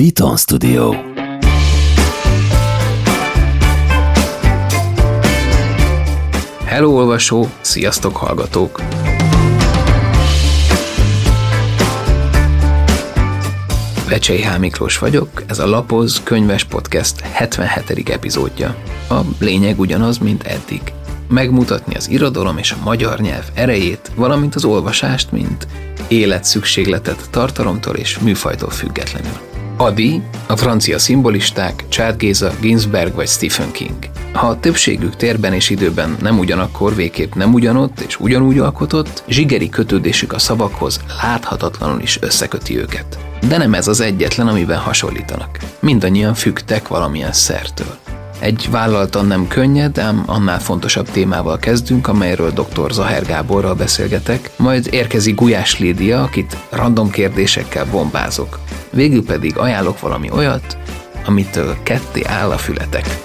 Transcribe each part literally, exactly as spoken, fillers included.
Beaton Studio. Hello olvasó, sziasztok hallgatók! Vecsei H. Miklós vagyok, ez a Lapoz könyves podcast hetvenhetedik epizódja. A lényeg ugyanaz, mint eddig. Megmutatni az irodalom és a magyar nyelv erejét, valamint az olvasást, mint életszükségletet tartalomtól és műfajtól függetlenül. Adi, a francia szimbolisták, Charles Géza, Ginsberg vagy Stephen King. Ha a többségük térben és időben nem ugyanakkor, végképp nem ugyanott és ugyanúgy alkotott, zsigeri kötődésük a szavakhoz láthatatlanul is összeköti őket. De nem ez az egyetlen, amiben hasonlítanak. Mindannyian függtek valamilyen szertől. Egy vállaltan nem könnyed, ám annál fontosabb témával kezdünk, amelyről doktor Zaher Gáborral beszélgetek, majd érkezik Gulyás Lídia, akit random kérdésekkel bombázok. Végül pedig ajánlok valami olyat, amitől ketté áll a fületek.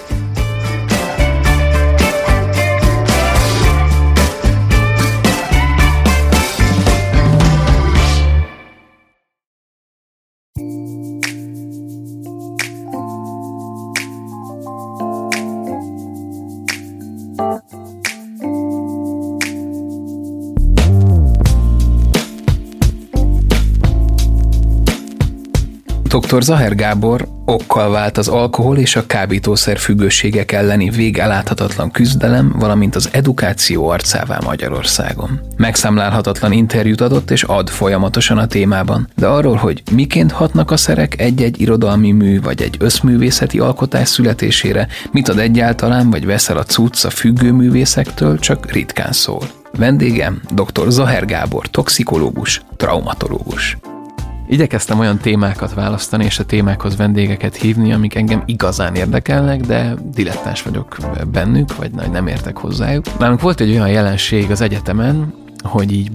doktor Zaher Gábor okkal vált az alkohol és a kábítószer függőségek elleni végeláthatatlan küzdelem, valamint az edukáció arcává Magyarországon. Megszámlálhatatlan interjút adott és ad folyamatosan a témában, de arról, hogy miként hatnak a szerek egy-egy irodalmi mű vagy egy összművészeti alkotás születésére, mit ad egyáltalán vagy veszel a cucc a függő művészektől, csak ritkán szól. Vendégem doktor Zaher Gábor, toxikológus, traumatológus. Igyekeztem olyan témákat választani, és a témákhoz vendégeket hívni, amik engem igazán érdekelnek, de dilettáns vagyok bennük, vagy nem értek hozzájuk. Nálunk volt egy olyan jelenség az egyetemen, hogy így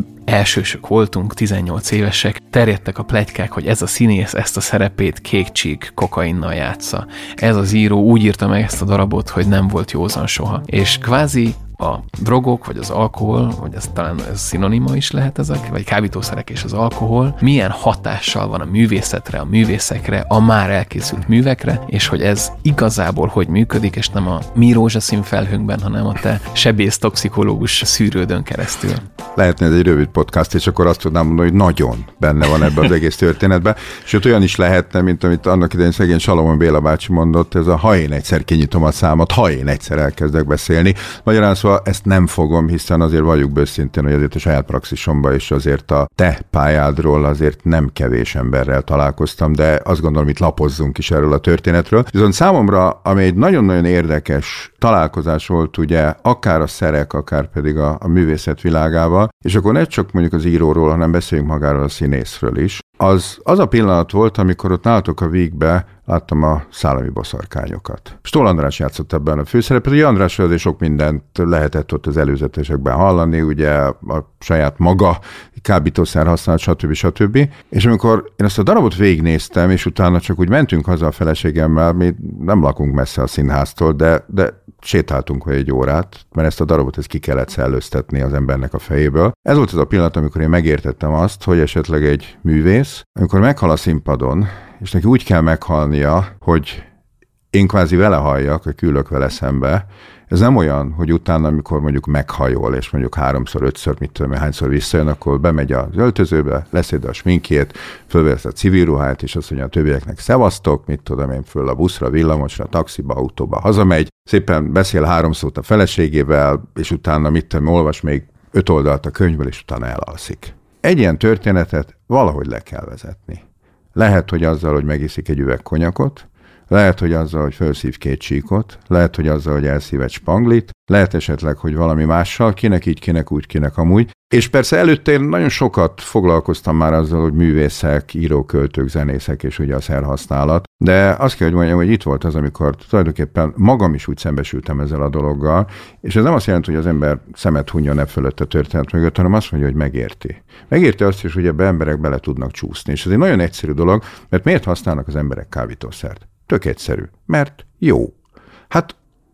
elsősök voltunk, tizennyolc évesek, terjedtek a pletykák, hogy ez a színész ezt a szerepét kék csík kokainnal játsza. Ez az író úgy írta meg ezt a darabot, hogy nem volt józan soha. És kvázi a drogok, vagy az alkohol, vagy ez talán ez szinonima is lehet ezek, vagy kábítószerek és az alkohol, milyen hatással van a művészetre, a művészekre, a már elkészült művekre, és hogy ez igazából hogy működik, és nem a mi rózsaszín felhőnkben, hanem a te sebész toxikológus szűrődön keresztül. Lehetne ez egy rövid podcast, és akkor azt tudnám mondani, hogy nagyon benne van ebben az egész történetben. Sőt, olyan is lehetne, mint amit annak idején szegény Salomon Béla bácsi mondott, ez a ha én egyszer kinyitom a számat, ha én egyszer elkezdek beszélni. Magyarán szóval ezt nem fogom, hiszen azért valljuk őszintén, hogy azért a saját praxisomban is azért a te pályádról azért nem kevés emberrel találkoztam, de azt gondolom, itt lapozzunk is erről a történetről. Viszont számomra, ami egy nagyon-nagyon érdekes találkozás volt, ugye, akár a szerek, akár pedig a, a művészet világával, és akkor ne csak mondjuk az íróról, hanem beszéljünk magáról a színészről is. Az, az a pillanat volt, amikor ott nálatok a Vígbe láttam a Szállami boszorkányokat. Stól András játszott ebben a főszerepet, ugye Andrásról azért sok mindent lehetett ott az előzetesekben hallani, ugye a saját maga kábítószer használat, stb. stb. És amikor én ezt a darabot végignéztem, és utána csak úgy mentünk haza a feleségemmel, mi nem lakunk messze a színháztól, de, de sétáltunk vagy egy órát, mert ezt a darabot ezt ki kellett szellőztetni az embernek a fejéből. Ez volt az a pillanat, amikor én megértettem azt, hogy esetleg egy művész, amikor meghal a színpadon, és neki úgy kell meghalnia, hogy én kvázi vele halljak, vagy küldök vele szembe. Ez nem olyan, hogy utána, amikor mondjuk meghajol, és mondjuk háromszor, ötször, mit tudom én, hányszor visszajön, akkor bemegy az öltözőbe, leszed a sminkjét, fölvesz a civil ruhát, és azt mondja a többieknek szevasztok, mit tudom én, föl a buszra, villamosra, taxiba, autóba, hazamegy, szépen beszél három szót a feleségével, és utána, mit tudom, olvas még öt oldalt a könyvből, és utána elalszik. Egy ilyen történetet valahogy le kell vezetni. Lehet, hogy azzal, hogy megiszik egy üveg konyakot, lehet, hogy azzal, hogy felszív két csíkot, lehet, hogy azzal, hogy elszív egy spanglit, lehet esetleg, hogy valami mással, kinek így, kinek úgy, kinek amúgy. És persze előtte én nagyon sokat foglalkoztam már azzal, hogy művészek, írók, költők, zenészek és ugye a szerhasználat, de azt kell, hogy mondjam, hogy itt volt az, amikor tulajdonképpen magam is úgy szembesültem ezzel a dologgal, és ez nem azt jelenti, hogy az ember szemet hunjon e fölött a történet mögött, hanem azt mondja, hogy megérti. Megérti azt is, hogy ebbe emberek bele tudnak csúszni, és ez egy nagyon egyszerű dolog, mert miért használnak az emberek kábítószert? Tök egyszerű, mert jó. Hát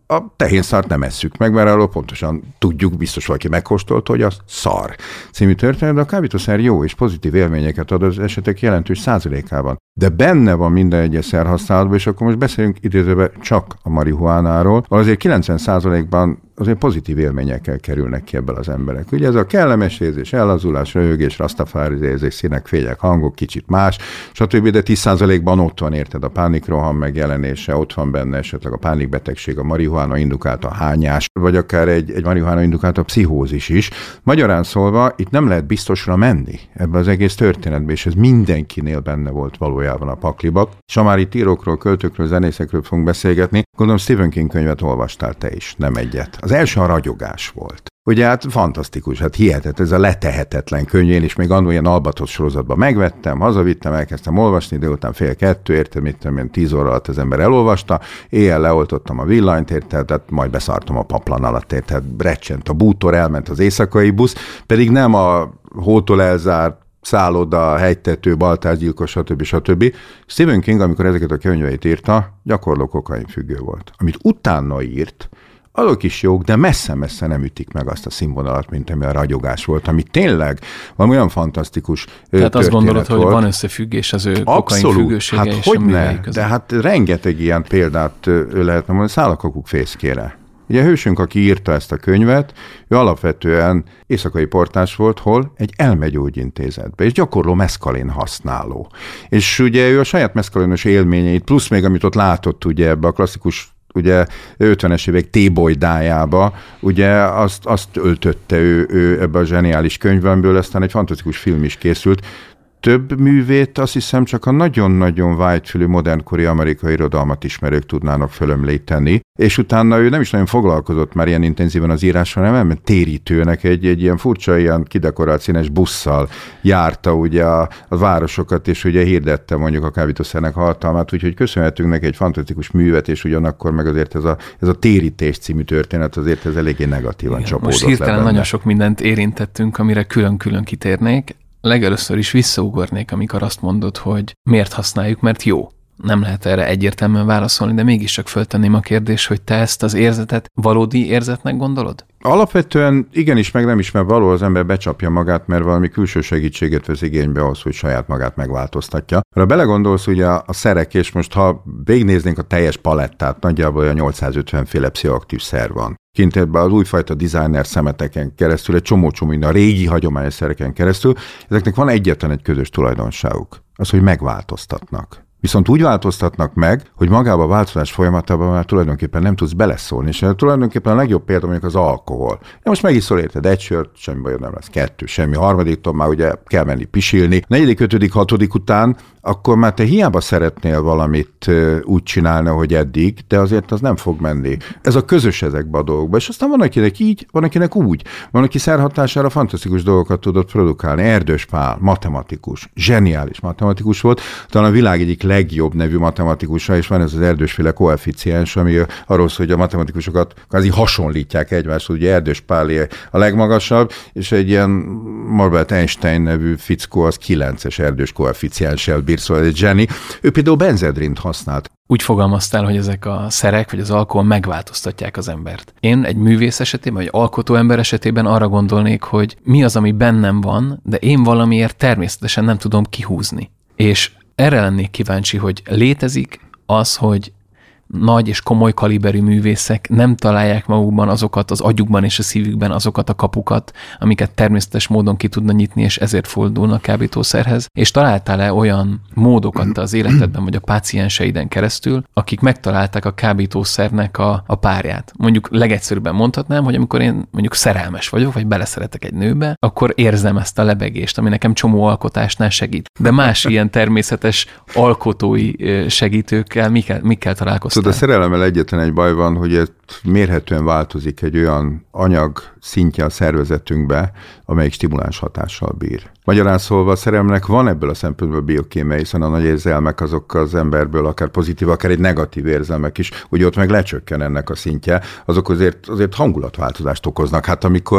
a tehénszart nem esszük meg, mert arról pontosan tudjuk, biztos valaki megkóstolta, hogy az szar című történet, de a kábítószer jó és pozitív élményeket ad az esetek jelentős százalékában. De benne van minden egyes szerhasználatban, és akkor most beszélünk idézőben csak a marihuánáról, azért kilencven százalékban azért pozitív élményekkel kerülnek ki ebből az emberek. Ugye ez a kellemes érzés, ellazulás, röhögés, rastafári érzés, színek, fények, hangok, kicsit más, stb. De tíz százalékban ott van, érted, a pánikroham megjelenése, ott van benne esetleg a pánikbetegség, a marihuána indukálta hányás, vagy akár egy, egy marihuána indukálta pszichózis is. Magyarán szólva, itt nem lehet biztosra menni ebbe az egész történetbe, és ez mindenkinél benne volt valójában a pakliba. És ha már itt írókról, költőkről, zenészekről fogunk beszélgetni, gondolom Stephen King könyvet olvastál te is, nem egyet. Az első a ragyogás volt. Ugye hát fantasztikus, hát hihetett, ez a letehetetlen könyv, én is még annól ilyen Albatrosz sorozatban megvettem, hazavittem, elkezdtem olvasni, de után fél kettő, érted, mit tudom én, tíz óra alatt az ember elolvasta, éjjel leoltottam a villanyt, érted, tehát majd beszartam a paplan alatt, érted, recsent a bútor, elment az éjszakai busz, pedig nem a hótól elzárt szálloda, hegytető, baltárgyilkos, stb. stb. Stephen King, amikor ezeket a könyveit írta, gyakorló kokainfüggő volt. Amit utána írt, azok is jók, de messze-messze nem ütik meg azt a színvonalat, mint ami a ragyogás volt, ami tényleg valami olyan fantasztikus Tehát azt gondolod, volt. Hogy van összefüggés az ő kokainfüggősége hát és hogy a ne, de hát rengeteg ilyen példát lehetne mondani, Szállakakuk fészkére. Ugye a hősünk, aki írta ezt a könyvet, ő alapvetően éjszakai portás volt, hol egy elmegyógyintézetbe, és gyakorló meszkalin használó. És ugye ő a saját meszkalinos élményeit, plusz még amit ott látott ugye ebbe a klasszikus ugye ötvenes évek tébolydájába, ugye azt, azt öltötte ő, ő ebbe a zseniális könyvemből, aztán egy fantasztikus film is készült. Több művét azt hiszem csak a nagyon-nagyon vágyfülű modernkori amerikai irodalmat ismerők tudnának fölömlíteni, és utána ő nem is nagyon foglalkozott már ilyen intenzíven az írással, nem, mert térítőnek egy, egy ilyen furcsa, ilyen kidekorált színes busszal járta ugye a, a városokat, és ugye hirdette mondjuk a kábítószernek hatalmát, úgyhogy köszönhetünk neki egy fantasztikus művet, és ugyanakkor meg azért ez a, ez a térítés című történet azért ez eléggé negatívan igen, csapódott. Most hirtelen nagyon sok mindent érintettünk, amire külön-külön kitérnék. Legelőször is visszaugornék, amikor azt mondod, hogy miért használjuk, mert jó. Nem lehet erre egyértelműen válaszolni, de mégiscsak föltenném a kérdést, hogy te ezt az érzetet valódi érzetnek gondolod? Alapvetően igenis, meg nem is, mert való az ember becsapja magát, mert valami külső segítséget vesz igénybe ahhoz, hogy saját magát megváltoztatja. Ha belegondolsz, ugye a szerek, és most ha végignéznénk a teljes palettát, nagyjából olyan nyolcszázötven féle pszichoaktív szer van. Kint ebben az újfajta designer szemeteken keresztül, egy csomó-csomó minden, a régi hagyományos szereken keresztül, ezeknek van egyetlen egy közös tulajdonságuk, az, hogy megváltoztatnak. Viszont úgy változtatnak meg, hogy magába a változás folyamatában már tulajdonképpen nem tudsz beleszólni, és tulajdonképpen a legjobb példa mondjuk az alkohol. Ja, most megiszol érted egy sört, semmi bajod nem lesz, kettő, semmi, harmadiktól már ugye kell menni pisilni, negyedik, ötödik, hatodik után, akkor már te hiába szeretnél valamit úgy csinálni, hogy eddig, de azért az nem fog menni. Ez a közös ezekben a dolgokban, és aztán van akinek így, van akinek úgy. Van, aki szerhatására fantasztikus dolgokat tudott produkálni. Erdős Pál, matematikus, zseniális matematikus volt, talán a világ egyik legjobb nevű matematikusa, és van ez az Erdősféle koeficiens, ami arról szól, hogy a matematikusokat kvázi hasonlítják egymáshoz, ugye Erdős Pálé a legmagasabb, és egy ilyen Albert Einstein nevű fickó az kilences erdős koeficienssel bír, szóval egy zseni. Ő például benzedrint használt. Úgy fogalmaztál, hogy ezek a szerek, vagy az alkohol megváltoztatják az embert. Én egy művész esetében, vagy alkotó ember esetében arra gondolnék, hogy mi az, ami bennem van, de én valamiért természetesen nem tudom kihúzni. És erre lennék kíváncsi, hogy létezik az, hogy nagy és komoly kaliberű művészek nem találják magukban azokat, az agyukban és a szívükben azokat a kapukat, amiket természetes módon ki tudna nyitni, és ezért fordulnak kábítószerhez. És találtál-e olyan módokat az életedben, vagy a pácienseiden keresztül, akik megtalálták a kábítószernek a, a párját? Mondjuk legegyszerűbben mondhatnám, hogy amikor én mondjuk szerelmes vagyok, vagy beleszeretek egy nőbe, akkor érzem ezt a lebegést, ami nekem csomó alkotásnál segít. De más ilyen természetes alkotói segítőkkel mikkel, mikkel találkoztam? Tudod, a szerelemmel egyetlen egy baj van, hogy ez mérhetően változik egy olyan anyag szintje a szervezetünkbe, amelyik stimuláns hatással bír. Magyarán szólva a szerelemnek van ebből a szempontból biokémia, hiszen a nagy érzelmek azok az emberből akár pozitív, akár egy negatív érzelmek is, hogy ott meg lecsökken ennek a szintje, azok azért, azért hangulatváltozást okoznak. Hát amikor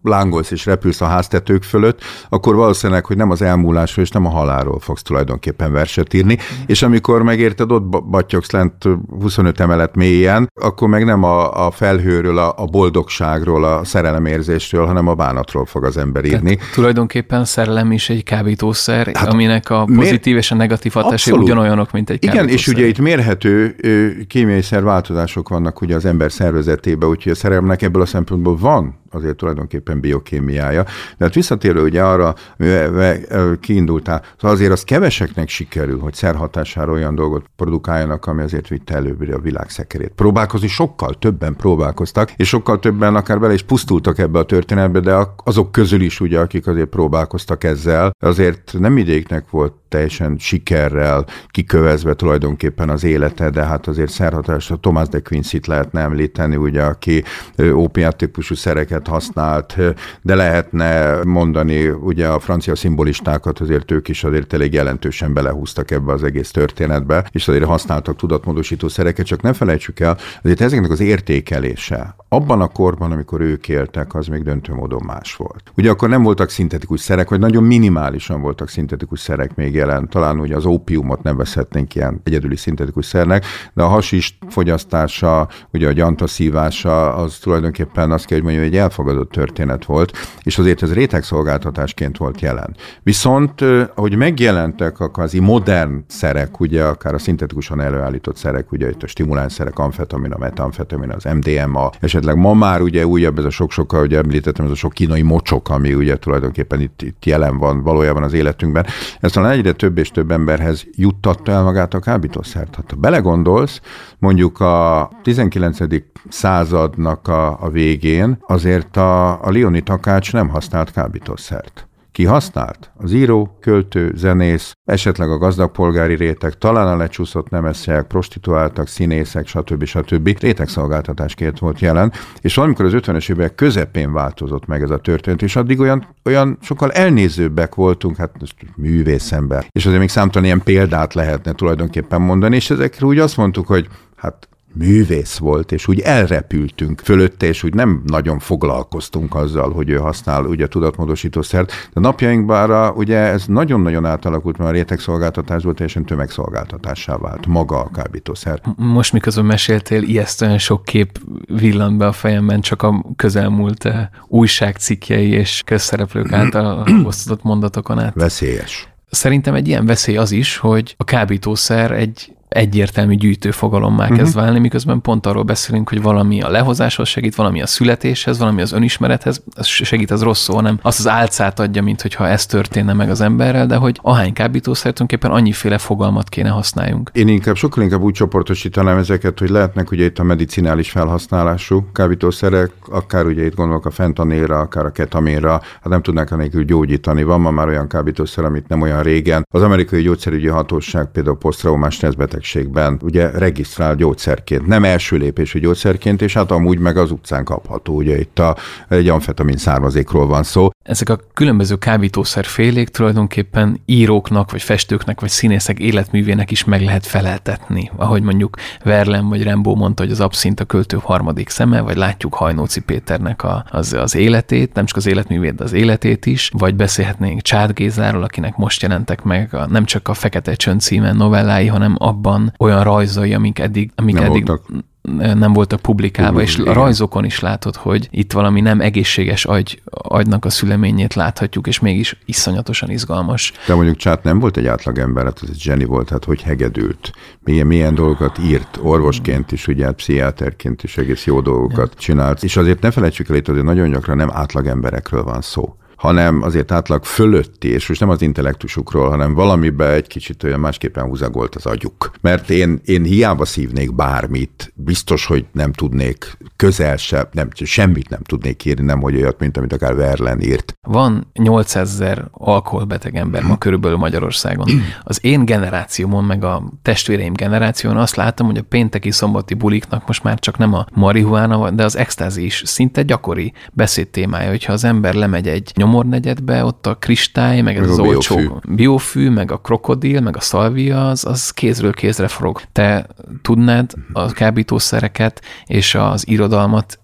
lángolsz és repülsz a háztetők fölött, akkor valószínűleg, hogy nem az elmúlásról és nem a halálról fogsz tulajdonképpen verset írni, mm. és amikor megérted, ott battyogsz lent huszonöt emelet mélyen, akkor meg nem a, a felhőről, a, a boldogságról, a szerelemérzésről, hanem a bánatról fog az ember írni. Tehát tulajdonképpen szerelem is egy kábítószer, hát aminek a pozitív mér... és a negatív hatásai ugyanolyanok, mint egy kábítószer. Igen, és ugye itt mérhető kémiai szerváltozások vannak ugye az ember szervezetében, úgyhogy a szerelemnek ebből a szempontból van azért tulajdonképpen biokémiája. De hát visszatérő ugye arra, amivel kiindultál, szóval azért az keveseknek sikerül, hogy szerhatására olyan dolgot produkáljanak, ami azért vitte előbbre a világ szekerét. Próbálkozni sokkal többen próbálkoztak, és sokkal többen akár bele is pusztultak ebbe a történetbe, de azok közül is ugye, akik azért próbálkoztak ezzel, azért nem idéknek volt teljesen sikerrel kikövezve tulajdonképpen az élete, de hát azért szerhatásra Thomas de Quincey-t lehetne említeni, ugye, aki ópiát típusú szereket használt, de lehetne mondani ugye a francia szimbolistákat, azért ők is azért elég jelentősen belehúztak ebbe az egész történetbe, és azért használtak tudatmódosító szereket, csak ne felejtsük el, azért ezeknek az értékelése abban a korban, amikor ők éltek, az még döntő módon más volt. Ugye akkor nem voltak szintetikus szerek, vagy nagyon minimálisan voltak szintetikus szerek még jelen. Talán ugye az ópiumot nevezhetnénk ilyen egyedüli szintetikus szernek, de a hasis fogyasztása, ugye a gyantaszívása, az tulajdonképpen azt kell, hogy mondjam, egy elfogadott történet volt, és azért ez rétegszolgáltatásként volt jelen. Viszont, ahogy megjelentek a kvázi modern szerek, ugye akár a szintetikusan előállított szerek, ugye itt a stimulánszerek, amfetamina, metamfetamina, az em dé em á, esetleg ma már ugye újabb ez a sok-sokkal, ugye említettem, ez a sok kínai mocsok, ami ugye tulajdonképpen itt, itt jelen van valójában az életünkben. Ez talán egyre több és több emberhez juttatta el magát a kábítószert. Hát ha belegondolsz, mondjuk a tizenkilencedik századnak a, a végén azért a, a Lioni Takács nem használt kábítószert. Ki használt? Az író, költő, zenész, esetleg a gazdag polgári réteg, talán a lecsúszott nemeszek, prostituáltak, színészek, stb. stb. Rétegszolgáltatásként volt jelen, és valamikor az ötvenes évek közepén változott meg ez a történet, és addig olyan, olyan sokkal elnézőbbek voltunk, hát művészember. És azért még számtalan ilyen példát lehetne tulajdonképpen mondani, és ezekre úgy azt mondtuk, hogy hát művész volt, és úgy elrepültünk fölötte, és úgy nem nagyon foglalkoztunk azzal, hogy ő használ ugye tudatmódosítószert. De napjainkban ugye ez nagyon-nagyon átalakult, mert a rétegszolgáltatásból teljesen tömegszolgáltatássá vált maga a kábítószer. Most miközben meséltél, ijesztően sok kép villant be a fejemben, csak a közelmúlt újságcikkjei és közszereplők által osztott mondatokon át. Veszélyes. Szerintem egy ilyen veszély az is, hogy a kábítószer egy egyértelmű gyűjtőfogalommá uh-huh. kezd válni, miközben pont arról beszélünk, hogy valami a lehozáshoz segít, valami a születéshez, valami az önismerethez, ez segít, az rossz szó, nem azt az álcát adja, mint hogyha ez történne meg az emberrel, de hogy ahány kábítószer tulajdonképpen annyiféle fogalmat kéne használjunk. Én inkább sokkal inkább úgy csoportosítanám ezeket, hogy lehetnek ugye itt a medicinális felhasználású kábítószerek, akár ugye itt gondolok a fentanilra, akár a ketaminra, hát nem tudnák anélkül gyógyítani. Van ma már olyan kábítószer, amit nem olyan régen az amerikai gyógyszerügyi hatóság például posztraumás stresszbetegségben ugye regisztrál gyógyszerként, nem első lépésű gyógyszerként, és hát amúgy meg az utcán kapható, ugye itt a, egy amfetamin származékról van szó. Ezek a különböző kábítószerfélék tulajdonképpen íróknak, vagy festőknek, vagy színészek életművének is meg lehet feleltetni. Ahogy mondjuk Verlaine vagy Rimbaud mondta, hogy az abszint a költő harmadik szeme, vagy látjuk Hajnóci Péternek a, az, az életét, nem csak az életművét, de az életét is, vagy beszélhetnénk Csád Gézáról, akinek most jelentek meg a, nem csak a Fekete Csönd címen novellái, hanem abban olyan rajzai, amik eddig, amik nem eddig voltak. nem voltak publikálva, és igen. a rajzokon is látod, hogy itt valami nem egészséges agy, agynak a szüleményét láthatjuk, és mégis iszonyatosan izgalmas. De mondjuk Csát nem volt egy átlagember, hát ez egy zseni volt, hát hogy hegedült. Milyen, milyen dolgokat írt, orvosként is, ugye pszichiáterként is egész jó dolgokat ja. csinált. És azért ne felejtsük el, itt azért nagyon gyakran nem átlagemberekről van szó, hanem azért átlag fölötti, és most nem az intellektusukról, hanem valamiben egy kicsit olyan másképpen húzagolt az agyuk. Mert én, én hiába szívnék bármit, biztos, hogy nem tudnék közel sem, nem, semmit nem tudnék írni, nem hogy olyat, mint amit akár Verlaine írt. Van nyolcezer alkoholbeteg ember ma körülbelül Magyarországon. Az én generációmon, meg a testvéreim generáción azt láttam, hogy a pénteki szombati buliknak most már csak nem a marihuána, de az extázi is szinte gyakori beszédtémája, hogyha az ember lemegy egy nyomornegyedbe, ott a kristály, meg, meg ez az olcsó biofű. biofű, meg a krokodil, meg a szalvia, az, az kézről kézre forog. Te tudnád a kábítószereket és az irodalmat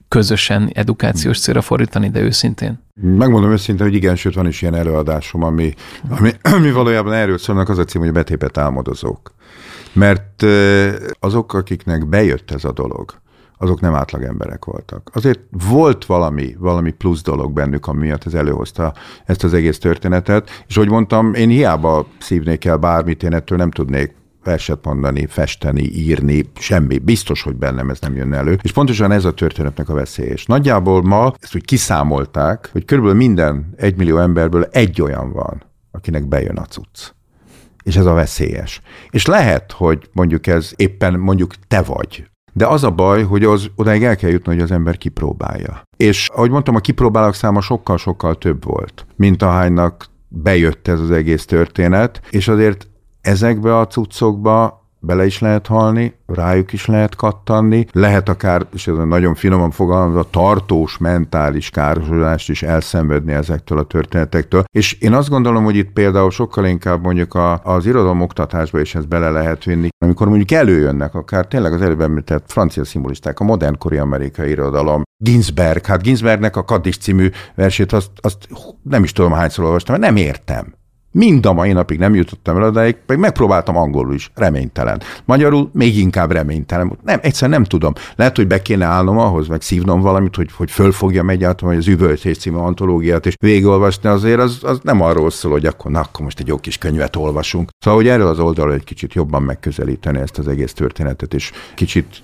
közösen edukációs célra fordítani, de őszintén? Megmondom őszintén, hogy igen, sőt van is ilyen előadásom, ami, ami, ami valójában erről szólnak, az a cím, hogy a betépet álmodozók. Mert azok, akiknek bejött ez a dolog, azok nem átlag emberek voltak. Azért volt valami, valami plusz dolog bennük, ami miatt ez előhozta ezt az egész történetet, és ahogy mondtam, én hiába szívnék el bármit, én ettől nem tudnék verset mondani, festeni, írni, semmi. Biztos, hogy bennem ez nem jönne elő. És pontosan ez a történetnek a veszély. És nagyjából ma ezt úgy kiszámolták, hogy körülbelül minden egymillió emberből egy olyan van, akinek bejön a cucc. És ez a veszélyes. És lehet, hogy mondjuk ez éppen mondjuk te vagy. De az a baj, hogy az odáig el kell jutni, hogy az ember kipróbálja. És ahogy mondtam, a kipróbálók száma sokkal-sokkal több volt, mint ahánynak bejött ez az egész történet, és azért ezekbe a cuccokba bele is lehet halni, rájuk is lehet kattanni, lehet akár, és ez nagyon finoman fogalmazva, tartós mentális károsodást is elszenvedni ezektől a történetektől. És én azt gondolom, hogy itt például sokkal inkább mondjuk a, az irodalom oktatásba is ezt bele lehet vinni, amikor mondjuk előjönnek akár tényleg az előbb említett francia szimbolisták, a modernkori amerikai irodalom, Ginsberg, hát Ginsbergnek a Kaddisz című versét, azt, azt nem is tudom hányszor olvastam, mert nem értem. Mind a mai napig nem jutottam el odáig, meg megpróbáltam angolul is, reménytelen. Magyarul még inkább reménytelen. Nem, egyszerűen nem tudom. Lehet, hogy be kéne állnom ahhoz, meg szívnom valamit, hogy, hogy fölfogjam egyáltalán, hogy az Üvöltés című antológiát, és végigolvasni azért, az, az nem arról szól, hogy akkor, na, akkor most egy jó kis könyvet olvasunk. Szóval, hogy erről az oldalról egy kicsit jobban megközelíteni ezt az egész történetet, és kicsit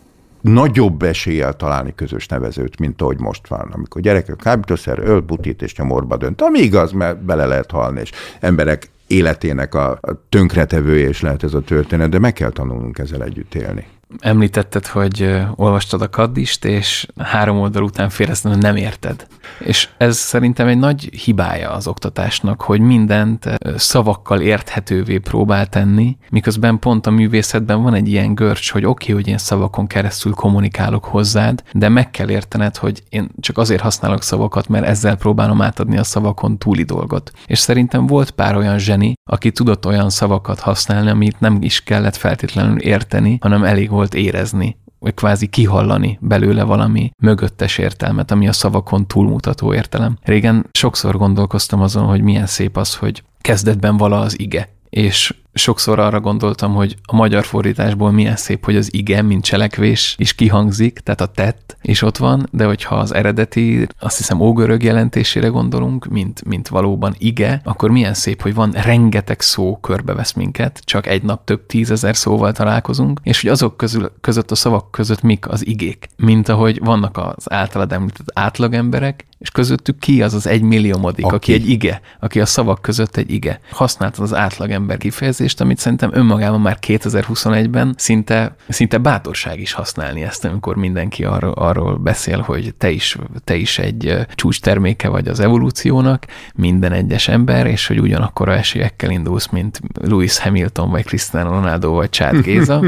nagyobb eséllyel találni közös nevezőt, mint ahogy most van. Amikor gyerekek kábítószer, öl, butit és nyomorba dönt. Ami igaz, mert bele lehet halni, és emberek életének a, a tönkretevője is lehet ez a történet, de meg kell tanulnunk ezzel együtt élni. Említetted, hogy olvastad a Kaddist, és három oldal után félreztem, hogy nem érted. És ez szerintem egy nagy hibája az oktatásnak, hogy mindent szavakkal érthetővé próbál tenni, miközben pont a művészetben van egy ilyen görcs, hogy oké, okay, hogy én szavakon keresztül kommunikálok hozzád, de meg kell értened, hogy én csak azért használok szavakat, mert ezzel próbálom átadni a szavakon túli dolgot. És szerintem volt pár olyan zseni, aki tudott olyan szavakat használni, amit nem is kellett feltétlenül érteni, hanem elég volt érezni, vagy kvázi kihallani belőle valami mögöttes értelmet, ami a szavakon túlmutató értelem. Régen sokszor gondolkoztam azon, hogy milyen szép az, hogy kezdetben vala az ige, és sokszor arra gondoltam, hogy a magyar fordításból milyen szép, hogy az ige, mint cselekvés is kihangzik, tehát a tett is ott van, de hogyha az eredeti, azt hiszem ógörög jelentésére gondolunk, mint, mint valóban ige, akkor milyen szép, hogy van rengeteg szó körbevesz minket, csak egy nap több tízezer szóval találkozunk, és hogy azok közül, között a szavak között mik az igék, mint ahogy vannak az általad említett átlagemberek, és közöttük ki az az egymilliomodik, aki. aki egy ige, aki a szavak között egy ige. Használtad az átlagember kifejezést, amit szerintem önmagában már kétezer-huszonegyben szinte, szinte bátorság is használni ezt, amikor mindenki arról, arról beszél, hogy te is, te is egy csúcs terméke vagy az evolúciónak, minden egyes ember, és hogy ugyanakkora esélyekkel indulsz, mint Lewis Hamilton, vagy Cristiano Ronaldo, vagy Chad Géza.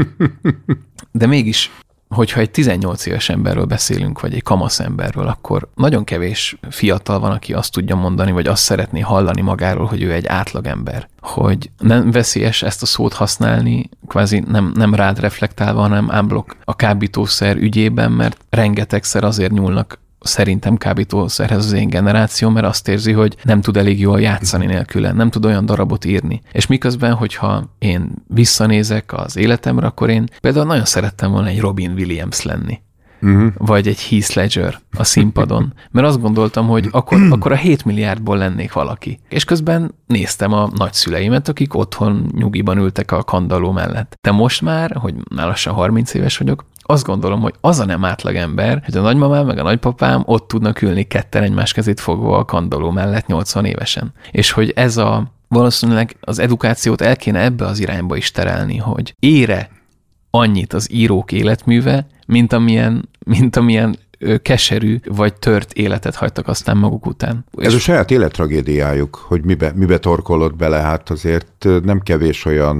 De mégis, hogyha egy tizennyolc éves emberről beszélünk, vagy egy kamasz emberről, akkor nagyon kevés fiatal van, aki azt tudja mondani, vagy azt szeretné hallani magáról, hogy ő egy átlagember. Hogy nem veszélyes ezt a szót használni, kvázi nem, nem rád reflektálva, hanem ámblok a kábítószer ügyében, mert rengetegszer azért nyúlnak szerintem kábítószerhez az én generáció, mert azt érzi, hogy nem tud elég jól játszani nélküle, nem tud olyan darabot írni. És miközben, hogyha én visszanézek az életemre, akkor én például nagyon szerettem volna egy Robin Williams lenni. Uh-huh. Vagy egy Heath Ledger a színpadon. Mert azt gondoltam, hogy akkor, akkor a hét milliárdból lennék valaki. És közben néztem a nagyszüleimet, akik otthon nyugiban ültek a kandalló mellett. De most már, hogy már lassan harminc éves vagyok, azt gondolom, hogy az a nem átlag ember, hogy a nagymamám meg a nagypapám ott tudnak ülni ketten egymás kezét fogva a kandalló mellett nyolcvan évesen. És hogy ez a valószínűleg az edukációt el kéne ebbe az irányba is terelni, hogy ére annyit az írók életműve, mint amilyen, mint amilyen keserű vagy tört életet hagytak aztán maguk után. Ez a saját élettragédiájuk, hogy mibe, mibe torkolott bele, hát azért nem kevés olyan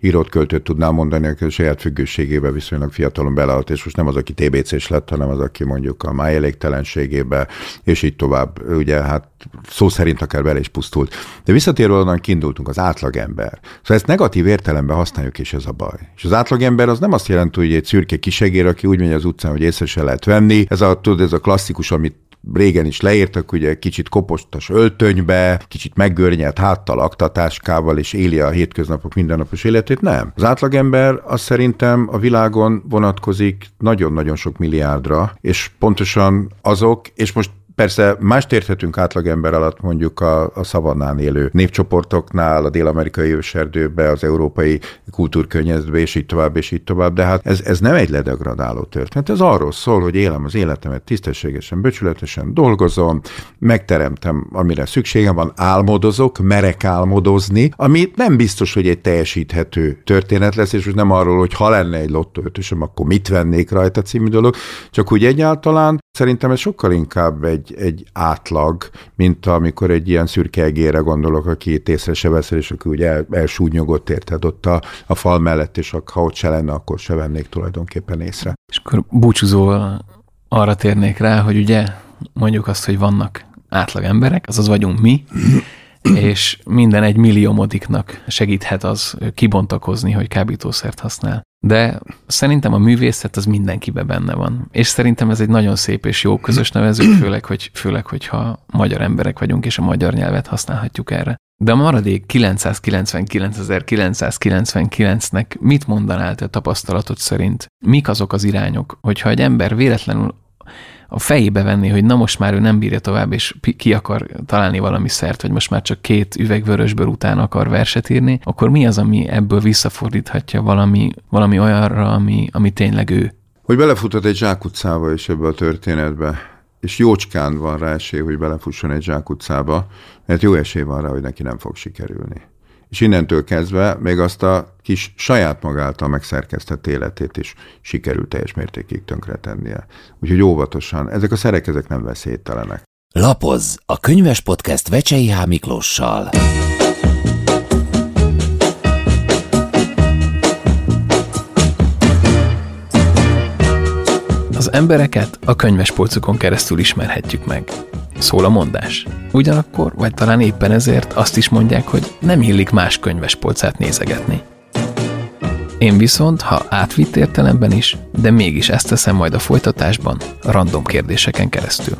írót, költőt tudnám mondani, aki a saját függőségébe viszonylag fiatalon beleállt, és most nem az, aki té bé cés lett, hanem az, aki mondjuk a májelégtelenségébe, és így tovább, ugye hát szó szerint akár bele is pusztult. De visszatérve onnan kiindultunk, az átlagember. Szóval ezt negatív értelemben használjuk, és ez a baj. És az átlagember az nem azt jelenti, hogy egy szürke kisegér, aki úgy megy az utcán, hogy észre se lehet venni. Ez a, tudod, ez a klasszikus, amit régen is leírtak, ugye kicsit kopostas öltönybe, kicsit meggörnyelt háttal, aktatáskával, és éli a hétköznapok mindennapos életét. Nem. Az átlagember az szerintem a világon vonatkozik nagyon-nagyon sok milliárdra, és pontosan azok, és most persze mást érthetünk átlagember alatt mondjuk a, a szavannán élő népcsoportoknál, a dél-amerikai őserdőbe, az európai kultúrkörnyezetbe, és így tovább, és így tovább, de hát ez, ez nem egy ledegradáló történet. Ez arról szól, hogy élem az életemet tisztességesen, becsületesen, dolgozom, megteremtem, amire szükségem van, álmodozok, merek álmodozni, ami nem biztos, hogy egy teljesíthető történet lesz, és most nem arról, hogy ha lenne egy lottóötösöm, akkor mit vennék rajta című dolog, csak úgy egyáltalán szerintem ez sokkal inkább egy, egy átlag, mint amikor egy ilyen szürke egérre gondolok, aki itt észre se veszel, és aki úgy el, elsúnyogott, érted ott a, a fal mellett, és ha ott se lenne, akkor se vennék tulajdonképpen észre. És akkor búcsúzóval arra térnék rá, hogy ugye mondjuk azt, hogy vannak átlag emberek, azaz vagyunk mi, és minden egy milliómodiknak segíthet az kibontakozni, hogy kábítószert használ. De szerintem a művészet az mindenkibe benne van. És szerintem ez egy nagyon szép és jó közös nevező, főleg, hogy, főleg hogyha magyar emberek vagyunk, és a magyar nyelvet használhatjuk erre. De a maradék kilencszázkilencvenkilencezer-kilencszázkilencvenkilencnek mit mondanál te tapasztalatod szerint? Mik azok az irányok, hogyha egy ember véletlenül a fejébe venni, hogy na most már ő nem bírja tovább, és ki akar találni valami szert, vagy most már csak két üveg vörösbör után akar verset írni, akkor mi az, ami ebből visszafordíthatja valami, valami olyanra, ami, ami tényleg ő? Hogy belefutott egy zsákutcába is ebbe a történetbe, és jócskán van rá esély, hogy belefusson egy zsákutcába, mert jó esély van rá, hogy neki nem fog sikerülni. És innentől kezdve még azt a kis saját magáltal megszerkesztett életét is sikerült teljes mértékig tönkretennie. Úgyhogy óvatosan, ezek a szerek, ezek nem veszélytelenek. Lapozz, a könyves podcast Vecsei H. Miklóssal. Az embereket a könyvespolcokon keresztül ismerhetjük meg. Szól a mondás. Ugyanakkor, vagy talán éppen ezért azt is mondják, hogy nem illik más könyvespolcát nézegetni. Én viszont, ha átvitt értelemben is, de mégis ezt teszem majd a folytatásban, random kérdéseken keresztül.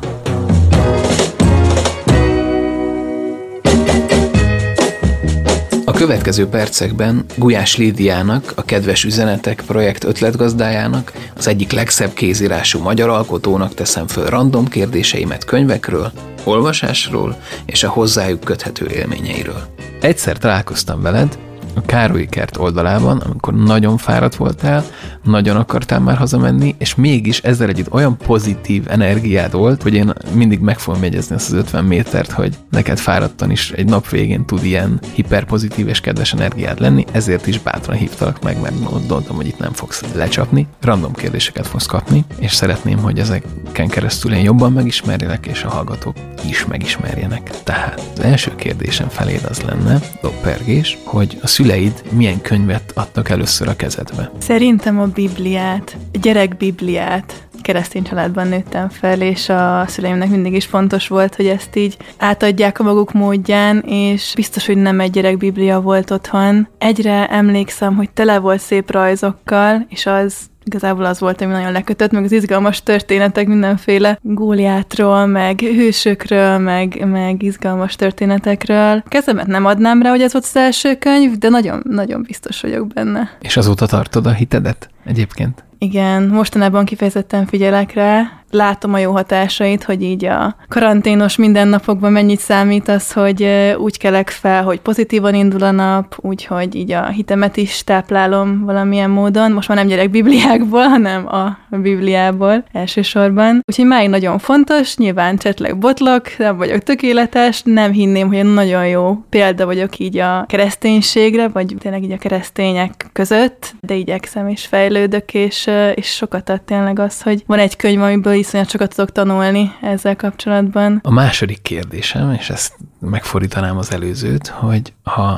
A következő percekben Gulyás Lídiának, a Kedves Üzenetek projekt ötletgazdájának, az egyik legszebb kézírású magyar alkotónak teszem föl random kérdéseimet könyvekről, olvasásról és a hozzájuk köthető élményeiről. Egyszer találkoztam veled a Károlyi kert oldalában, amikor nagyon fáradt voltál, nagyon akartál már hazamenni, és mégis ezzel együtt olyan pozitív energiád volt, hogy én mindig meg fogom jegyezni azt az ötven métert, hogy neked fáradtan is egy nap végén tud ilyen hiperpozitív és kedves energiád lenni, ezért is bátran hívtalak meg, mert gondoltam, hogy itt nem fogsz lecsapni, random kérdéseket fogsz kapni, és szeretném, hogy ezeken keresztül én jobban megismerjelek, és a hallgatók is megismerjenek. Tehát az első kérdésem feléd az lenne, doppergés, hogy a szüleid milyen könyvet adtak először a kezedbe? Szerintem a Bibliát, a gyerekbibliát. Keresztény családban nőttem fel, és a szüleimnek mindig is fontos volt, hogy ezt így átadják a maguk módján, és biztos, hogy nem egy gyerekbiblia volt otthon. Egyre emlékszem, hogy tele volt szép rajzokkal, és az igazából az volt, ami nagyon lekötött, meg az izgalmas történetek mindenféle Góliátról, meg hősökről, meg, meg izgalmas történetekről. Kezemet nem adnám rá, hogy ez volt az első könyv, de nagyon, nagyon biztos vagyok benne. És azóta tartod a hitedet egyébként? Igen, mostanában kifejezetten figyelek rá, látom a jó hatásait, hogy így a karanténos mindennapokban mennyit számít az, hogy úgy kelek fel, hogy pozitívan indul a nap, úgyhogy így a hitemet is táplálom valamilyen módon. Most már nem gyerek bibliákból, hanem a Bibliából elsősorban. Úgyhogy máig nagyon fontos, nyilván csetleg botlok, nem vagyok tökéletes, nem hinném, hogy nagyon jó példa vagyok így a kereszténységre, vagy tényleg így a keresztények között, de igyekszem és fejlődök, és, és sokat ad tényleg az, hogy van egy könyv, amiből iszonyat sokat tudok tanulni ezzel kapcsolatban. A második kérdésem, és ezt megfordítanám az előzőt, hogy ha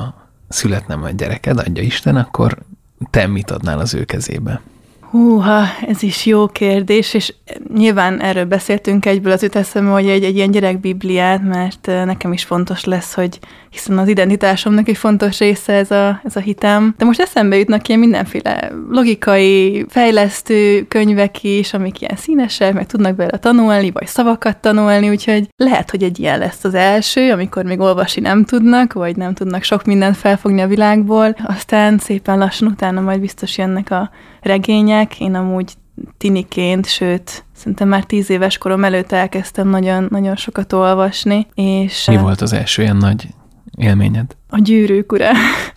születne majd gyereked, adja Isten, akkor te mit adnál az ő kezébe? Húha, ez is jó kérdés, és nyilván erről beszéltünk egyből, az jut eszembe, hogy egy, egy ilyen gyerekbibliát, mert nekem is fontos lesz, hogy hiszen az identitásomnak egy fontos része ez a, ez a hitem. De most eszembe jutnak ilyen mindenféle logikai, fejlesztő könyvek is, amik ilyen színesek, meg tudnak belőle tanulni, vagy szavakat tanulni, úgyhogy lehet, hogy egy ilyen lesz az első, amikor még olvasni nem tudnak, vagy nem tudnak sok mindent felfogni a világból. Aztán szépen lassan utána majd biztos jönnek a regények. Én amúgy tiniként, sőt, szerintem már tíz éves korom előtt elkezdtem nagyon, nagyon sokat olvasni. És mi volt az első ilyen nagy élményed? A Gyűrűk ura.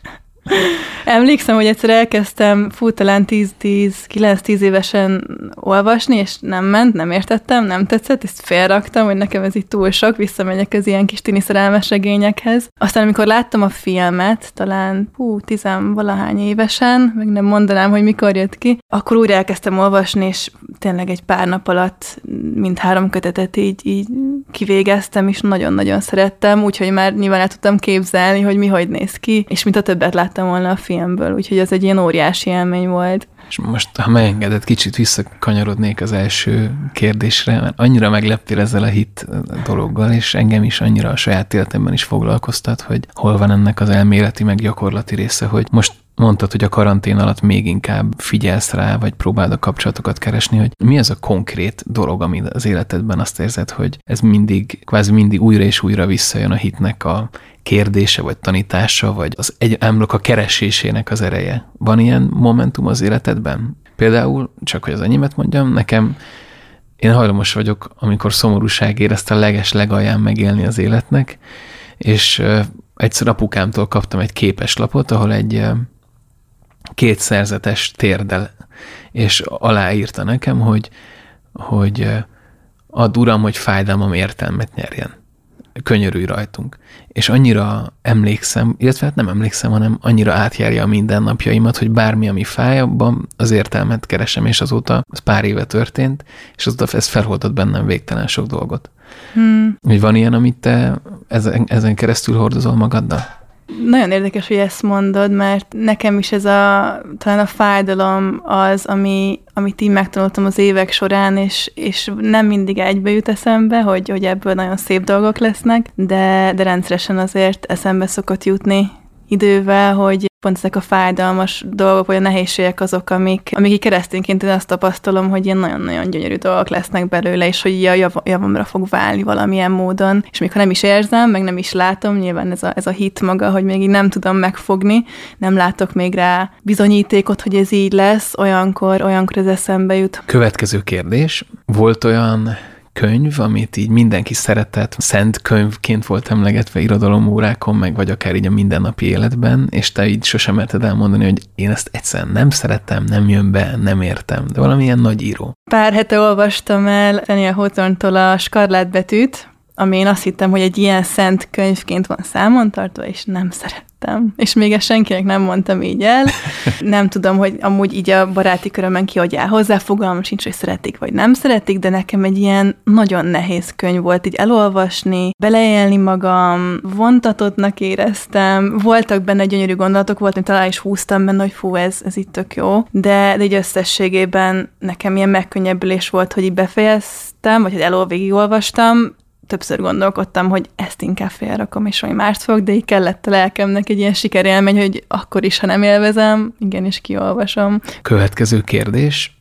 Emlékszem, hogy egyszer elkezdtem, fú, talán tíz-kilenc-tíz évesen olvasni, és nem ment, nem értettem, nem tetszett, ezt félraktam, hogy nekem ez itt túl sok, visszamegyek az ilyen kis tini szerelmes regényekhez. Aztán, amikor láttam a filmet, talán hú, tizenvalahány évesen, meg nem mondanám, hogy mikor jött ki, akkor újra elkezdtem olvasni, és tényleg egy pár nap alatt mind három kötetet így, így kivégeztem, és nagyon-nagyon szerettem, úgyhogy már nyilván el tudtam képzelni, hogy mi hogy néz ki, és mint a többet láttam volna a filmből, úgyhogy ez egy ilyen óriási élmény volt. És most, ha megengedett, kicsit visszakanyarodnék az első kérdésre, mert annyira megleptél ezzel a hit dologgal, és engem is annyira a saját életemben is foglalkoztat, hogy hol van ennek az elméleti, meg gyakorlati része, hogy most mondtad, hogy a karantén alatt még inkább figyelsz rá, vagy próbáld a kapcsolatokat keresni, hogy mi az a konkrét dolog, ami az életedben azt érzed, hogy ez mindig, kvázi mindig újra és újra visszajön a hitnek a kérdése, vagy tanítása, vagy az egy emlök a keresésének az ereje. Van ilyen momentum az életedben? Például, csak hogy az enyémet mondjam, nekem én hajlamos vagyok, amikor szomorúság érezt a leges legalján megélni az életnek, és uh, egyszer apukámtól kaptam egy képeslapot, ahol egy uh, kétszerzetes térdel, és aláírta nekem, hogy, hogy uh, add Uram, hogy fájdalmam értelmet nyerjen. Könyörülj rajtunk. És annyira emlékszem, illetve hát nem emlékszem, hanem annyira átjárja a mindennapjaimat, hogy bármi, ami fáj, abban az értelmet keresem, és azóta, ez pár éve történt, és azóta ez felholdott bennem végtelen sok dolgot. Hmm. Hogy van ilyen, amit te ezen, ezen keresztül hordozol magaddal? Nagyon érdekes, hogy ezt mondod, mert nekem is ez a, talán a fájdalom az, ami, amit így megtanultam az évek során, és, és nem mindig egybe jut eszembe, hogy, hogy ebből nagyon szép dolgok lesznek, de, de rendszeresen azért eszembe szokott jutni idővel, hogy pont ezek a fájdalmas dolgok, vagy a nehézségek azok, amik, amik így keresztényként én azt tapasztalom, hogy ilyen nagyon-nagyon gyönyörű dolgok lesznek belőle, és hogy a jav- javamra fog válni valamilyen módon. És még ha nem is érzem, meg nem is látom, nyilván ez a, ez a hit maga, hogy még így nem tudom megfogni, nem látok még rá bizonyítékot, hogy ez így lesz, olyankor, olyankor ez eszembe jut. Következő kérdés. Volt olyan könyv, amit így mindenki szeretett, szent könyvként volt emlegetve irodalomórákon, meg vagy akár így a mindennapi életben, és te így sosem merted elmondani, hogy én ezt egyszerűen nem szeretem, nem jön be, nem értem, de valamilyen nagy író. Pár hete olvastam el Daniel Hawthorne-tól a Skarlátbetűt, ami én azt hittem, hogy egy ilyen szent könyvként van számon tartva, és nem szerettem. És még ezt senkinek nem mondtam így el. Nem tudom, hogy amúgy így a baráti körömben ki hogy áll hozzá, fogalmam sincs, hogy szeretik vagy nem szeretik, de nekem egy ilyen nagyon nehéz könyv volt így elolvasni, beleélni magam, vontatottnak éreztem, voltak benne gyönyörű gondolatok, volt, amit talán is húztam benne, hogy fú, ez, ez itt tök jó, de, de így összességében nekem ilyen megkönnyebbülés volt, hogy így befejeztem, vagy hogy elol végigolvastam. Többször gondolkodtam, hogy ezt inkább félrakom, és valami mást fogok, de így kellett a lelkemnek egy ilyen sikerélmény, hogy akkor is, ha nem élvezem, igenis kiolvasom. Következő kérdés.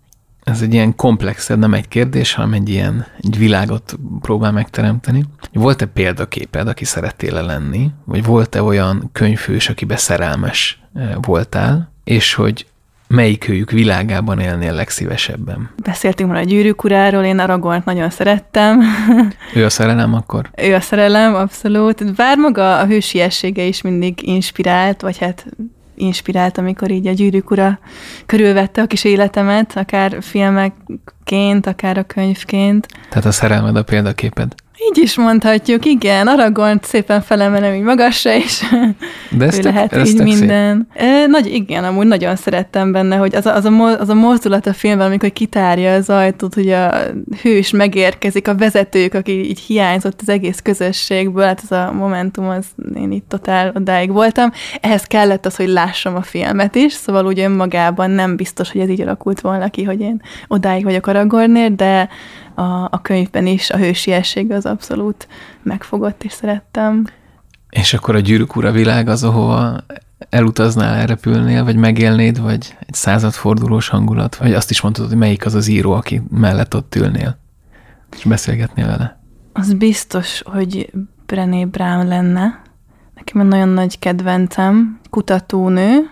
Ez egy ilyen komplexebb, nem egy kérdés, hanem egy ilyen egy világot próbál megteremteni. Volt-e példaképed, aki szerettél lenni? Vagy volt-e olyan könyvhős, akibe szerelmes voltál? És hogy melyikőjük világában élnél legszívesebben? Beszéltünk már a Gyűrűk uráról, én Aragornt nagyon szerettem. Ő a szerelem akkor? Ő a szerelem, abszolút. Bár maga a hősiessége is mindig inspirált, vagy hát inspirált, amikor így a Gyűrűk ura körülvette a kis életemet, akár filmekként, akár a könyvként. Tehát a szerelmed a példaképed? Így is mondhatjuk, igen, Aragornt szépen felemelem így magasra, és de ez ő tök, lehet ez így tök minden. E, nagy, igen, amúgy nagyon szerettem benne, hogy az a, az, a, az a mozdulat a filmben, amikor kitárja az ajtót, hogy a hős megérkezik, a vezetők, aki így hiányzott az egész közösségből, hát ez a momentum, az én itt totál odáig voltam. Ehhez kellett az, hogy lássam a filmet is, szóval úgy önmagában nem biztos, hogy ez így alakult volna ki, hogy én odáig vagyok Aragornnél, de A, a könyvben is a hősiesség az abszolút megfogott, és szerettem. És akkor a Gyűrűk ura világ az, ahova elutaznál, elrepülnél, vagy megélnéd, vagy egy századfordulós hangulat, vagy azt is mondtad, hogy melyik az az író, aki mellett ott ülnél, és beszélgetnél vele? Az biztos, hogy Brené Brown lenne. Nekem egy nagyon nagy kedvencem, kutatónő,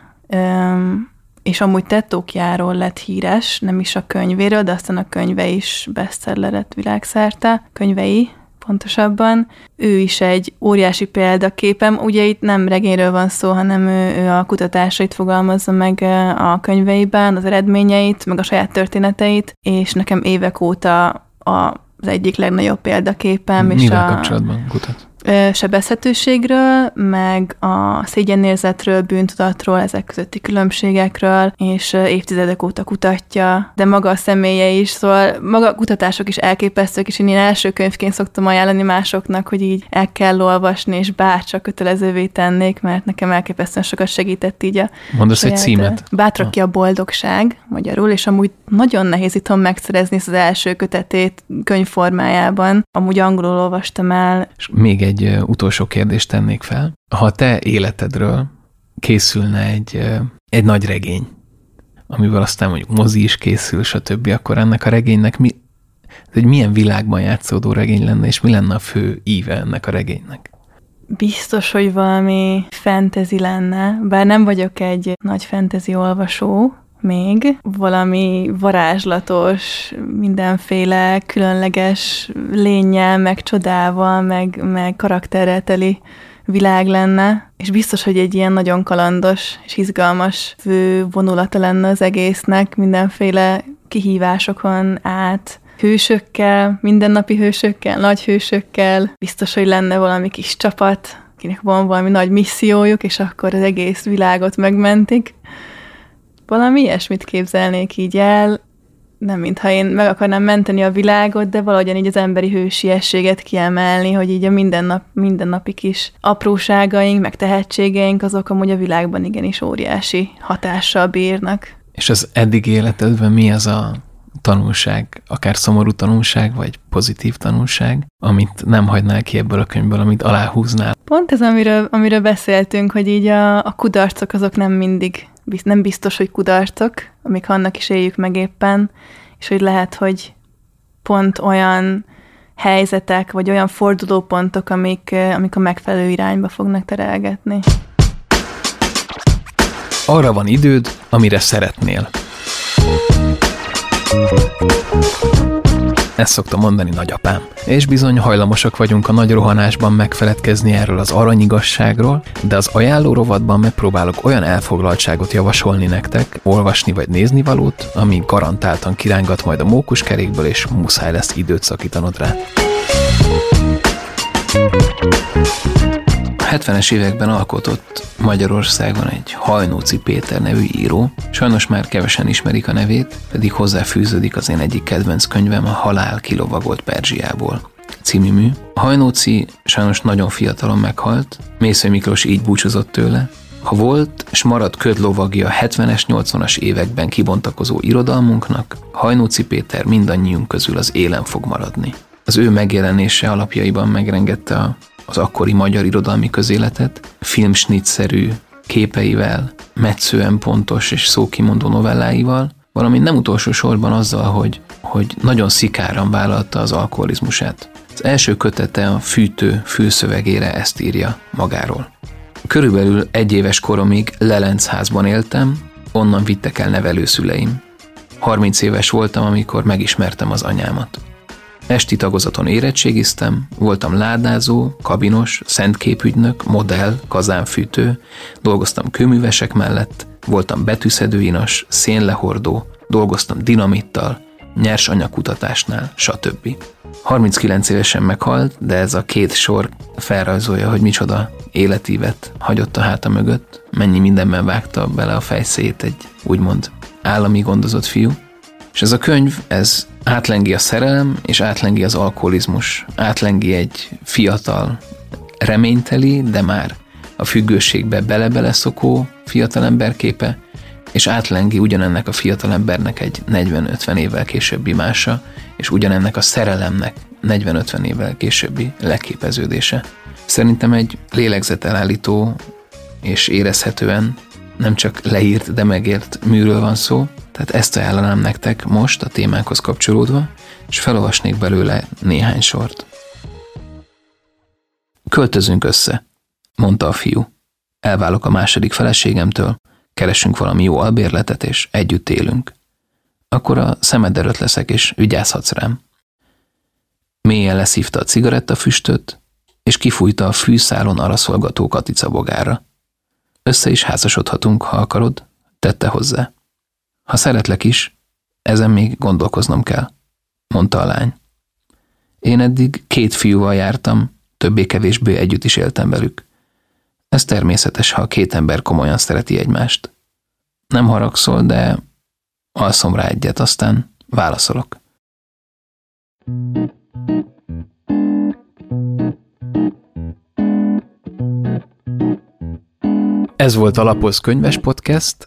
és amúgy tettókjáról lett híres, nem is a könyvéről, de aztán a könyve is bestseller lett világszerte, könyvei pontosabban. Ő is egy óriási példaképem, ugye itt nem regényről van szó, hanem ő, ő a kutatásait fogalmazza meg a könyveiben, az eredményeit, meg a saját történeteit, és nekem évek óta az egyik legnagyobb példaképem. Mivel és a... kapcsolatban kutat? Sebezhetőségről, meg a szégyenérzetről, bűntudatról, ezek közötti különbségekről, és évtizedek óta kutatja, de maga a személye is, szóval maga a kutatások is elképesztők, és én ilyen első könyvként szoktam ajánlani másoknak, hogy így el kell olvasni, és bárcsak kötelezővé tennék, mert nekem elképesztően sokat segített így a Mondasz egy címet? Bátrak ki a boldogság, magyarul, és amúgy nagyon nehéz itthon megszerezni az első kötetét könyvformájában. Amúgy angolul olvastam el. És még egy egy utolsó kérdést tennék fel. Ha a te életedről készülne egy, egy nagy regény, amivel aztán mondjuk mozi is készül, stb., akkor ennek a regénynek mi, egy milyen világban játszódó regény lenne, és mi lenne a fő íve ennek a regénynek? Biztos, hogy valami fantasy lenne, bár nem vagyok egy nagy fantasy olvasó, még valami varázslatos, mindenféle különleges lénnyel, meg csodával, meg, meg karakterrel teli világ lenne, és biztos, hogy egy ilyen nagyon kalandos és izgalmas fő vonulata lenne az egésznek, mindenféle kihívásokon át, hősökkel, mindennapi hősökkel, nagy hősökkel, biztos, hogy lenne valami kis csapat, akinek van valami nagy missziójuk, és akkor az egész világot megmentik. Valami ilyesmit képzelnék így el, nem mintha én meg akarnám menteni a világot, de valahogyan így az emberi hősiességet kiemelni, hogy így a mindennap, mindennapi kis apróságaink, meg tehetségeink, azok amúgy a világban igenis óriási hatással bírnak. És az eddig életedben mi az a tanulság, akár szomorú tanulság, vagy pozitív tanulság, amit nem hagynál ki ebből a könyvből, amit aláhúznál? Pont ez, amiről, amiről beszéltünk, hogy így a, a kudarcok azok nem mindig, nem biztos, hogy kudarcok, amik annak is éljük meg éppen, és hogy lehet, hogy pont olyan helyzetek, vagy olyan fordulópontok, amik, amik a megfelelő irányba fognak terelgetni. Arra van időd, amire szeretnél. Ezt szokta mondani nagyapám. És bizony hajlamosak vagyunk a nagy rohanásban megfeledkezni erről az aranyigasságról, de az ajánló rovatban megpróbálok olyan elfoglaltságot javasolni nektek, olvasni vagy nézni valót, ami garantáltan kirángat majd a mókuskerékből, és muszáj lesz időt szakítanod rá. A hetvenes években alkotott Magyarországon egy Hajnóci Péter nevű író. Sajnos már kevesen ismerik a nevét, pedig hozzáfűződik az én egyik kedvenc könyvem, a Halál kilovagolt Perzsiából című mű. A Hajnóci sajnos nagyon fiatalon meghalt, Mészöly Miklós így búcsúzott tőle. Ha volt és maradt ködlovagja a hetvenes, nyolcvanas években kibontakozó irodalmunknak, Hajnóci Péter mindannyiunk közül az élen fog maradni. Az ő megjelenése alapjaiban megrengette a az akkori magyar irodalmi közéletet, filmsnittszerű képeivel, metszően pontos és szókimondó novelláival, valamint nem utolsó sorban azzal, hogy, hogy nagyon szikáran vállalta az alkoholizmusát. Az első kötete a Fűtő fülszövegére ezt írja magáról. Körülbelül egy éves koromig Lelencházban éltem, onnan vittek el nevelőszüleim. harminc éves voltam, amikor megismertem az anyámat. Esti tagozaton érettségiztem, voltam ládázó, kabinos, szentképügynök, modell, kazánfűtő, dolgoztam kőművesek mellett, voltam betűszedőinas, szénlehordó, dolgoztam dinamittal, nyersanyagkutatásnál, stb. harminckilenc évesen meghalt, de ez a két sor felrajzolja, hogy micsoda életívet hagyott a háta mögött, mennyi mindenben vágta bele a fejszét egy úgymond állami gondozott fiú. És ez a könyv, ez átlengi a szerelem, és átlengi az alkoholizmus, átlengi egy fiatal, reményteli, de már a függőségbe bele-bele szokó fiatalember képe, és átlengi ugyanennek a fiatalembernek egy negyven-ötven évvel későbbi mása, és ugyanennek a szerelemnek negyven-ötven évvel későbbi leképeződése. Szerintem egy lélegzetelállító és érezhetően nem csak leírt, de megért műről van szó, tehát ezt ajánlanám nektek most a témánkhoz kapcsolódva, és felolvasnék belőle néhány sort. Költözünk össze, mondta a fiú. Elválok a második feleségemtől, keresünk valami jó albérletet, és együtt élünk. Akkor a szemed előtt leszek, és vigyázhatsz rám. Mélyen leszívta a cigarettafüstöt, és kifújta a fűszálon araszolgató Katica bogára. Össze is házasodhatunk, ha akarod, tette hozzá. Ha szeretlek is, ezen még gondolkoznom kell, mondta a lány. Én eddig két fiúval jártam, többé-kevésbé együtt is éltem velük. Ez természetes, ha két ember komolyan szereti egymást. Nem haragszol, de alszom rá egyet, aztán válaszolok. Ez volt a Lapoz Könyves Podcast.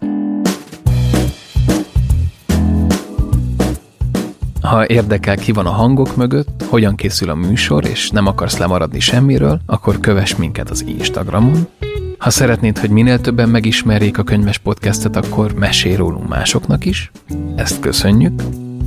Ha érdekel, ki van a hangok mögött, hogyan készül a műsor, és nem akarsz lemaradni semmiről, akkor kövess minket az Instagramon. Ha szeretnéd, hogy minél többen megismerjék a Könyves Podcastet, akkor mesélj rólunk másoknak is. Ezt köszönjük.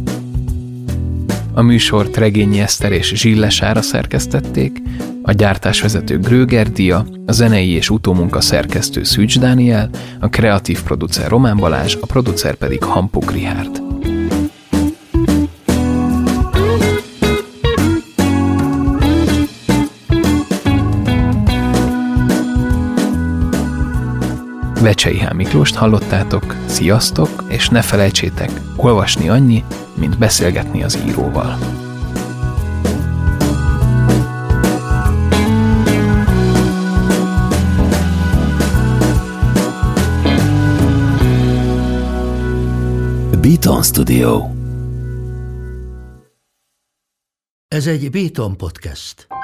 A műsort Regényi Eszter és Zsille Sára szerkesztették, a gyártásvezető Gröger Dia, a zenei és utómunka szerkesztő Szűcs Dániel, a kreatív producer Román Balázs, a producer pedig Hampuk Richárd. Vecsei H. Miklóst hallottátok, sziasztok, és ne felejtsétek, olvasni annyi, mint beszélgetni az íróval. Beaton Studio. Ez egy Beaton Podcast.